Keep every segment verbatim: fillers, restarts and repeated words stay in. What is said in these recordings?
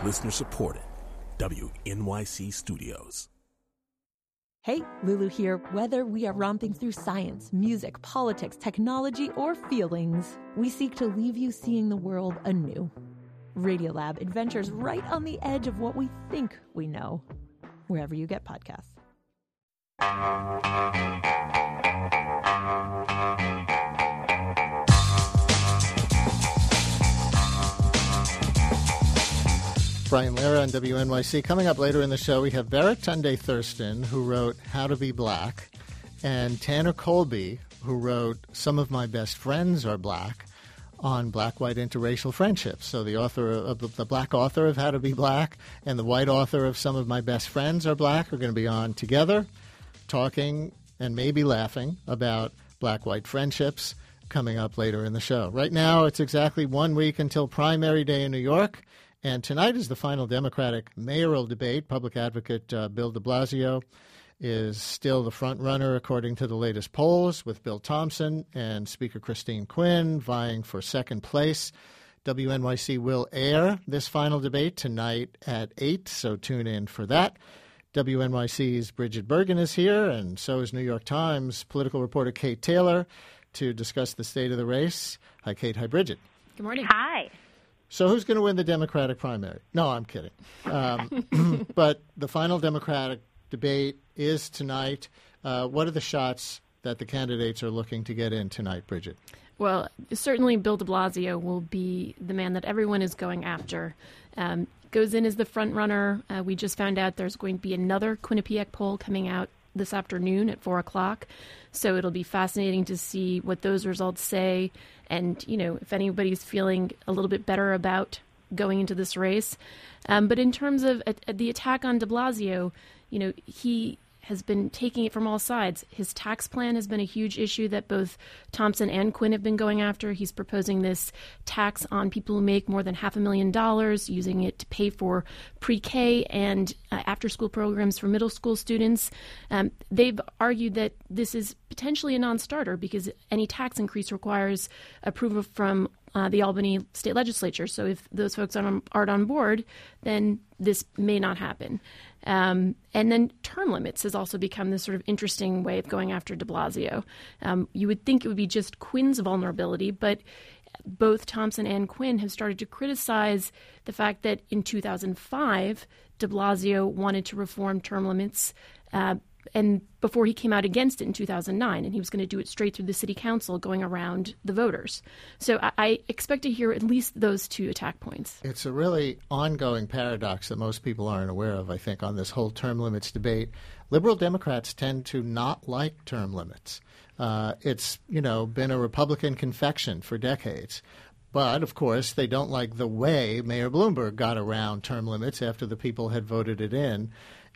Listener supported. W N Y C Studios. Hey, Lulu here. Whether we are romping through science, music, politics, technology, or feelings, we seek to leave you seeing the world anew. Radiolab adventures right on the edge of what we think we know, wherever you get podcasts. Brian Lehrer on W N Y C. Coming up later in the show, we have Baratunde Thurston, who wrote How to Be Black, and Tanner Colby, who wrote Some of My Best Friends Are Black, on black-white interracial friendships. So the author of the, the black author of How to Be Black and the white author of Some of My Best Friends Are Black are going to be on together, talking and maybe laughing about black-white friendships coming up later in the show. Right now, it's exactly one week until primary day in New York. And tonight is the final Democratic mayoral debate. Public advocate uh, Bill de Blasio is still the front runner according to the latest polls, with Bill Thompson and Speaker Christine Quinn vying for second place. W N Y C will air this final debate tonight at eight, so tune in for that. W N Y C's Bridget Bergen is here, and so is New York Times political reporter Kate Taylor to discuss the state of the race. Hi, Kate. Hi, Bridget. Good morning. Hi. So who's going to win the Democratic primary? No, I'm kidding. Um, but the final Democratic debate is tonight. Uh, what are the shots that the candidates are looking to get in tonight, Bridget? Well, certainly Bill de Blasio will be the man that everyone is going after. Um, goes in as the front runner. Uh, we just found out there's going to be another Quinnipiac poll coming out this afternoon at four o'clock. So it'll be fascinating to see what those results say. And, you know, if anybody's feeling a little bit better about going into this race. Um, but in terms of uh, the attack on de Blasio, you know, he has been taking it from all sides. His tax plan has been a huge issue that both Thompson and Quinn have been going after. He's proposing this tax on people who make more than half a million dollars, using it to pay for pre-K and uh, after-school programs for middle school students. Um, they've argued that this is potentially a non-starter because any tax increase requires approval from uh, the Albany state legislature. So if those folks aren't on, aren't on board, then this may not happen. Um, and then term limits has also become this sort of interesting way of going after de Blasio. Um, you would think it would be just Quinn's vulnerability, but both Thompson and Quinn have started to criticize the fact that in two thousand five, de Blasio wanted to reform term limits uh, and before he came out against it in two thousand nine, and he was going to do it straight through the city council going around the voters. So I, I expect to hear at least those two attack points. It's a really ongoing paradox that most people aren't aware of, I think, on this whole term limits debate. Liberal Democrats tend to not like term limits. Uh, it's, you know, been a Republican confection for decades. But, of course, they don't like the way Mayor Bloomberg got around term limits after the people had voted it in.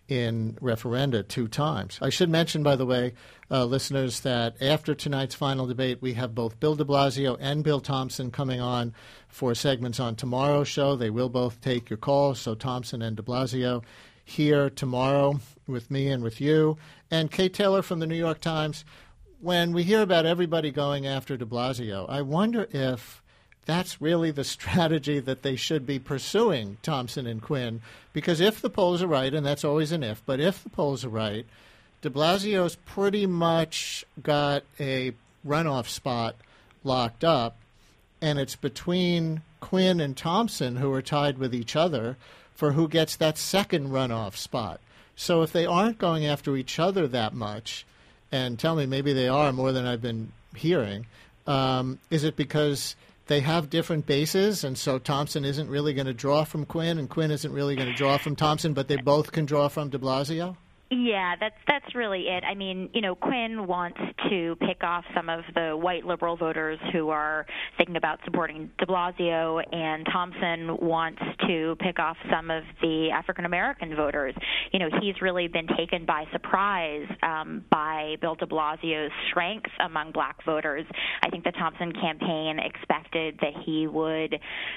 in referenda two times. I should mention, by the way, uh, listeners, that after tonight's final debate, we have both Bill de Blasio and Bill Thompson coming on for segments on tomorrow's show. They will both take your calls, so Thompson and de Blasio here tomorrow with me and with you. And Kate Taylor from the New York Times, when we hear about everybody going after de Blasio, I wonder if that's really the strategy that they should be pursuing, Thompson and Quinn, because if the polls are right, and that's always an if, but if the polls are right, de Blasio's pretty much got a runoff spot locked up, and it's between Quinn and Thompson, who are tied with each other, for who gets that second runoff spot. So if they aren't going after each other that much, and tell me maybe they are more than I've been hearing, um, is it because they have different bases, and so Thompson isn't really going to draw from Quinn, and Quinn isn't really going to draw from Thompson, but they both can draw from de Blasio? Yeah, that's that's really it. I mean, you know, Quinn wants to pick off some of the white liberal voters who are thinking about supporting de Blasio, and Thompson wants to pick off some of the African-American voters. You know, he's really been taken by surprise um, by Bill de Blasio's strength among black voters. I think the Thompson campaign expected that he would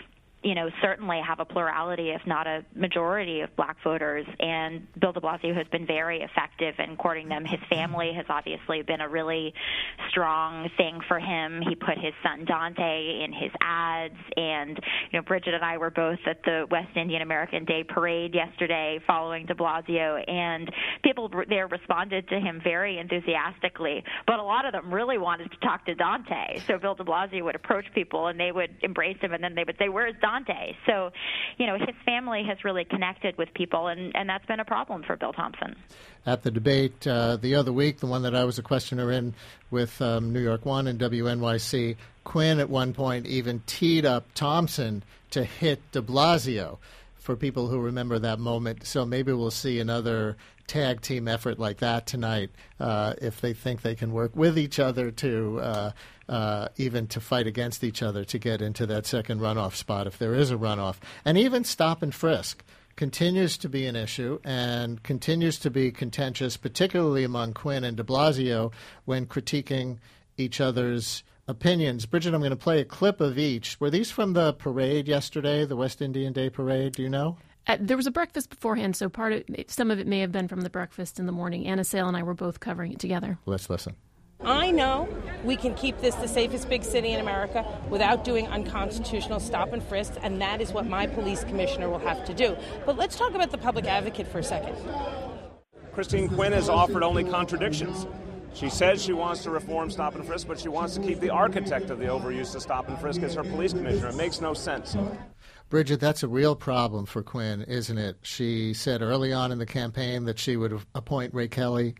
you know, certainly have a plurality, if not a majority, of black voters. And Bill de Blasio has been very effective in courting them. His family has obviously been a really strong thing for him. He put his son Dante in his ads, and, you know, Bridget and I were both at the West Indian American Day Parade yesterday following de Blasio, and people there responded to him very enthusiastically, but a lot of them really wanted to talk to Dante. So Bill de Blasio would approach people, and they would embrace him, and then they would say, "Where's Dante?" So, you know, his family has really connected with people, and, and that's been a problem for Bill Thompson. At the debate uh, the other week, the one that I was a questioner in with um, New York One and W N Y C, Quinn at one point even teed up Thompson to hit de Blasio, for people who remember that moment. So maybe we'll see another tag team effort like that tonight uh, if they think they can work with each other to uh, uh, even to fight against each other to get into that second runoff spot if there is a runoff. And even stop and frisk continues to be an issue and continues to be contentious, particularly among Quinn and de Blasio when critiquing each other's opinions. Bridget, I'm going to play a clip of each. Were these from the parade yesterday, the West Indian Day Parade? Do you know? Uh, there was a breakfast beforehand, so part of some of it may have been from the breakfast in the morning. Anna Sale and I were both covering it together. Let's listen. I know we can keep this the safest big city in America without doing unconstitutional stop and frisks, and that is what my police commissioner will have to do. But let's talk about the public advocate for a second. Christine Quinn has offered only contradictions. She says she wants to reform stop and frisk, but she wants to keep the architect of the overuse of stop and frisk as her police commissioner. It makes no sense. Bridget, that's a real problem for Quinn, isn't it? She said early on in the campaign that she would appoint Ray Kelly,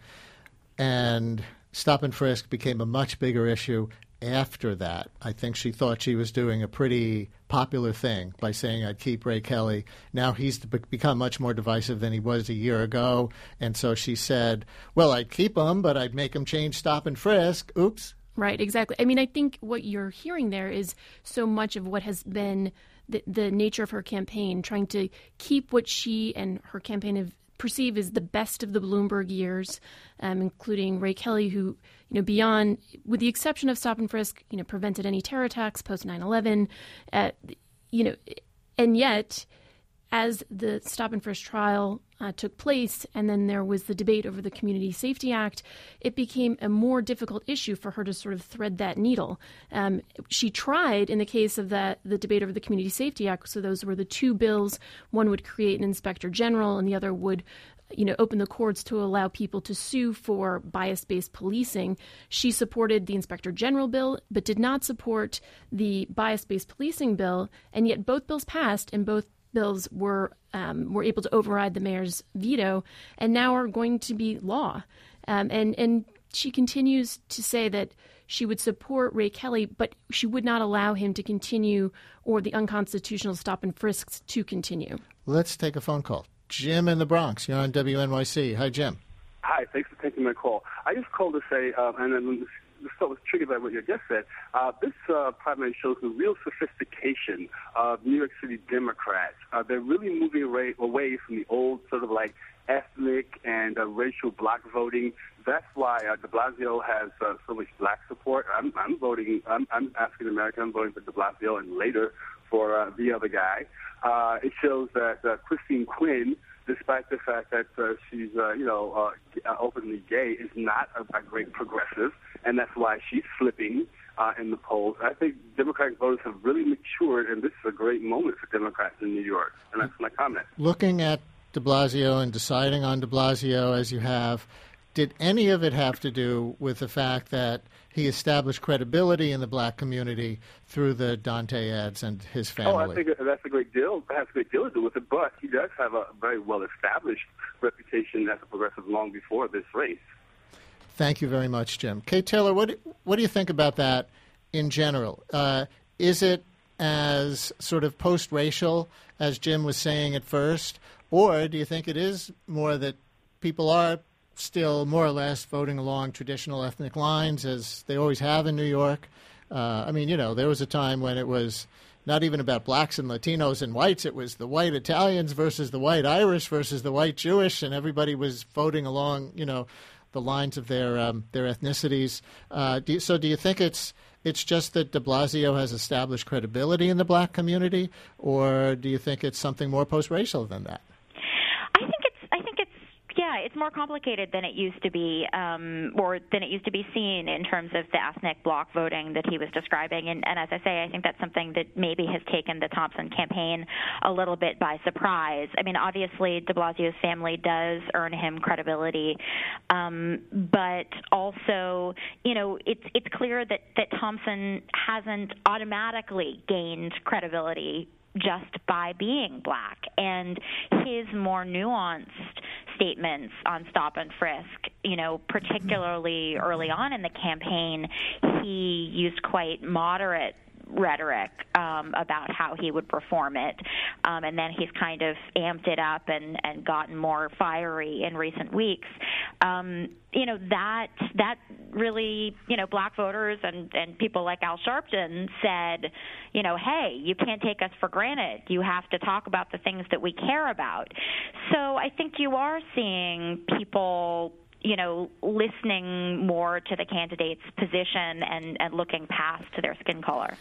and stop and frisk became a much bigger issue after that. I think she thought she was doing a pretty popular thing by saying, I'd keep Ray Kelly. Now he's become much more divisive than he was a year ago. And so she said, well, I'd keep him, but I'd make him change stop and frisk. Oops. Right, exactly. I mean, I think what you're hearing there is so much of what has been the, the nature of her campaign, trying to keep what she and her campaign have perceive as the best of the Bloomberg years, um, including Ray Kelly, who, you know, beyond, with the exception of stop and frisk, you know, prevented any terror attacks post nine eleven, uh, you know, and yet, as the stop and frisk trial uh, took place, and then there was the debate over the Community Safety Act, it became a more difficult issue for her to sort of thread that needle. Um, she tried in the case of that the debate over the Community Safety Act. So those were the two bills. One would create an inspector general, and the other would, you know, open the courts to allow people to sue for bias-based policing. She supported the inspector general bill, but did not support the bias-based policing bill. And yet both bills passed, and both bills were um, were able to override the mayor's veto, and now are going to be law. Um, and and she continues to say that she would support Ray Kelly, but she would not allow him to continue, or the unconstitutional stop and frisks to continue. Let's take a phone call. Jim in the Bronx, you're on W N Y C. Hi, Jim. Hi, thanks for taking my call. I just called to say, uh, and then so was triggered by what you just said. Uh, this uh, primary shows the real sophistication of New York City Democrats. Uh, they're really moving away, away from the old sort of like ethnic and uh, racial bloc voting. That's why uh, de Blasio has uh, so much black support. I'm, I'm voting, I'm, I'm African American, I'm voting for de Blasio, and later for uh, the other guy. Uh, it shows that uh, Christine Quinn, despite the fact that uh, she's, uh, you know, uh, openly gay, is not a, a great progressive, and that's why she's slipping uh, in the polls. I think Democratic voters have really matured, and this is a great moment for Democrats in New York, and that's my comment. Looking at de Blasio and deciding on de Blasio as you have, did any of it have to do with the fact that he established credibility in the black community through the Dante ads and his family? Oh, I think that's a great deal. It has a great deal to do with it, but he does have a very well-established reputation as a progressive long before this race. Thank you very much, Jim. Kate Taylor, what, what do you think about that in general? Uh, is it as sort of post-racial as Jim was saying at first, or do you think it is more that people are still more or less voting along traditional ethnic lines as they always have in New York? Uh, I mean, you know, there was a time when it was not even about blacks and Latinos and whites. It was the white Italians versus the white Irish versus the white Jewish, and everybody was voting along, you know, the lines of their um, their ethnicities. Uh, do you, so do you think it's it's just that de Blasio has established credibility in the black community, or do you think it's something more post-racial than that? I think it's I think it's yeah, it's more complicated than it used to be, um, or than it used to be seen in terms of the ethnic bloc voting that he was describing. And, and as I say, I think that's something that maybe has taken the Thompson campaign a little bit by surprise. I mean, obviously, de Blasio's family does earn him credibility, um, but also, you know, it's it's clear that, that Thompson hasn't automatically gained credibility just by being black, and his more nuanced statements on stop and frisk, you know, particularly early on in the campaign, he used quite moderate rhetoric um, about how he would perform it, um, and then he's kind of amped it up and, and gotten more fiery in recent weeks. Um, you know, that that really, you know, black voters and, and people like Al Sharpton said, you know, hey, you can't take us for granted. You have to talk about the things that we care about. So I think you are seeing people, you know, listening more to the candidate's position and, and looking past to their skin color.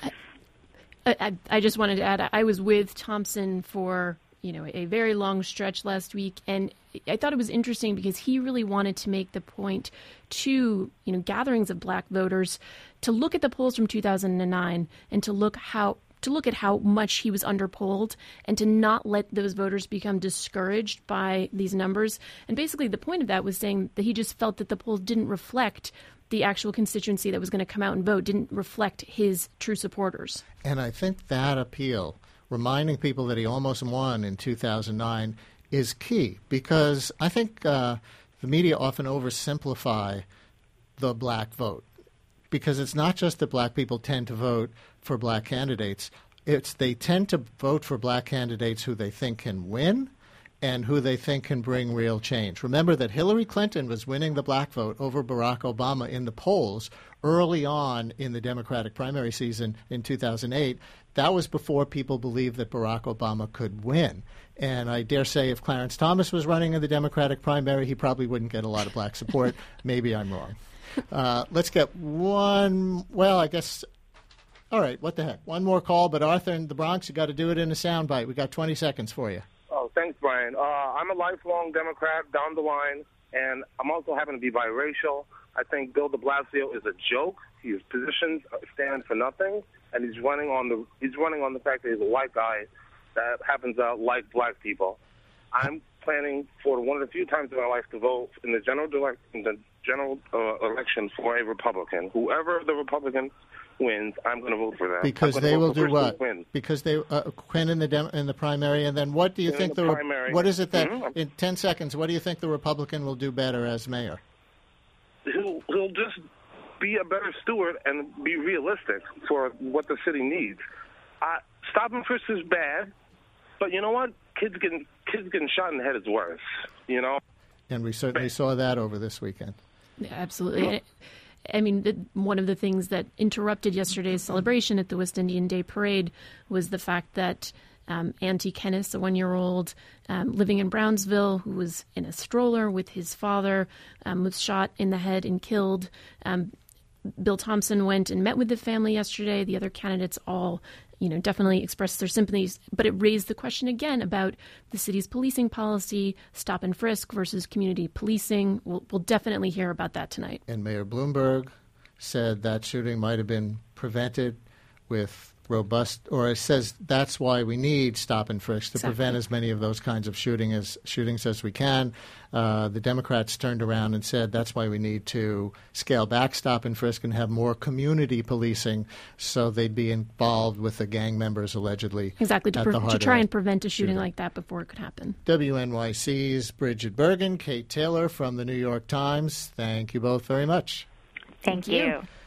I, I, I just wanted to add, I was with Thompson for, you know, a very long stretch last week, and I thought it was interesting because he really wanted to make the point to, you know, gatherings of black voters to look at the polls from two thousand nine and to look how to look at how much he was underpolled and to not let those voters become discouraged by these numbers. And basically the point of that was saying that he just felt that the polls didn't reflect the actual constituency that was going to come out and vote, didn't reflect his true supporters. And I think that appeal, reminding people that he almost won in two thousand nine, is key, because I think uh, the media often oversimplify the black vote, because it's not just that black people tend to vote for black candidates. It's they tend to vote for black candidates who they think can win and who they think can bring real change. Remember that Hillary Clinton was winning the black vote over Barack Obama in the polls early on in the Democratic primary season in two thousand eight. That was before people believed that Barack Obama could win. And I dare say if Clarence Thomas was running in the Democratic primary, he probably wouldn't get a lot of black support. Maybe I'm wrong. Uh, let's get one, well, I guess, all right, what the heck. One more call, but Arthur in the Bronx, you got to do it in a soundbite. We got twenty seconds for you. Oh, thanks, Brian. Uh, I'm a lifelong Democrat down the line, and I'm also happen to be biracial. I think Bill de Blasio is a joke. His positions stand for nothing, and he's running on the he's running on the fact that he's a white guy that happens to like black people. I'm planning for one of the few times in my life to vote in the general direct, in the general uh, election for a Republican. Whoever the Republican wins, I'm going to vote for them. Because they will do what? Quinn. Because they uh, Quinn in the dem- in the primary, and then what do you in think the, the, primary. What is it that mm-hmm. in ten seconds? What do you think the Republican will do better as mayor? He'll he'll just be a better steward and be realistic for what the city needs. Uh, stop and frisk is bad, but you know what? Kids getting kids getting shot in the head is worse. You know. And we certainly saw that over this weekend. Yeah, absolutely. I mean, the, one of the things that interrupted yesterday's celebration at the West Indian Day Parade was the fact that um, Auntie Kennis, a one-year-old um, living in Brownsville, who was in a stroller with his father, um, was shot in the head and killed. Um, Bill Thompson went and met with the family yesterday. The other candidates all, you know, definitely expressed their sympathies, but it raised the question again about the city's policing policy, stop and frisk versus community policing. We'll, we'll definitely hear about that tonight. And Mayor Bloomberg said that shooting might have been prevented with robust, or it says that's why we need stop and frisk to exactly. prevent as many of those kinds of shooting as shootings as we can. Uh, the Democrats turned around and said that's why we need to scale back stop and frisk and have more community policing, so they'd be involved with the gang members allegedly. Exactly, to, pre- to try and prevent a shooting, shooting like that before it could happen. W N Y C's Bridget Bergen, Kate Taylor from the New York Times. Thank you both very much. Thank, Thank you. you.